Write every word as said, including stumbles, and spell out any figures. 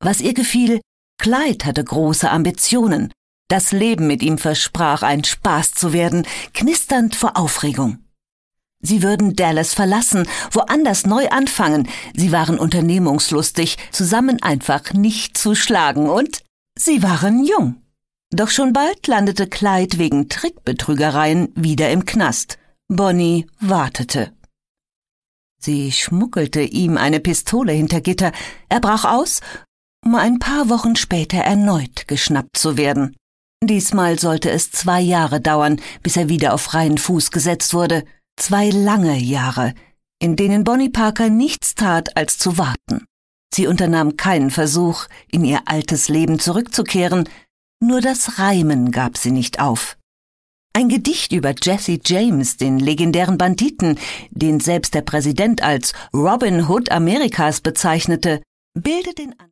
Was ihr gefiel, Clyde hatte große Ambitionen. Das Leben mit ihm versprach, ein Spaß zu werden, knisternd vor Aufregung. Sie würden Dallas verlassen, woanders neu anfangen. Sie waren unternehmungslustig, zusammen einfach nicht zu schlagen, und sie waren jung. Doch schon bald landete Clyde wegen Trickbetrügereien wieder im Knast. Bonnie wartete. Sie schmuggelte ihm eine Pistole hinter Gitter. Er brach aus, um ein paar Wochen später erneut geschnappt zu werden. Diesmal sollte es zwei Jahre dauern, bis er wieder auf freien Fuß gesetzt wurde. Zwei lange Jahre, in denen Bonnie Parker nichts tat, als zu warten. Sie unternahm keinen Versuch, in ihr altes Leben zurückzukehren, nur das Reimen gab sie nicht auf. Ein Gedicht über Jesse James, den legendären Banditen, den selbst der Präsident als Robin Hood Amerikas bezeichnete, bildet den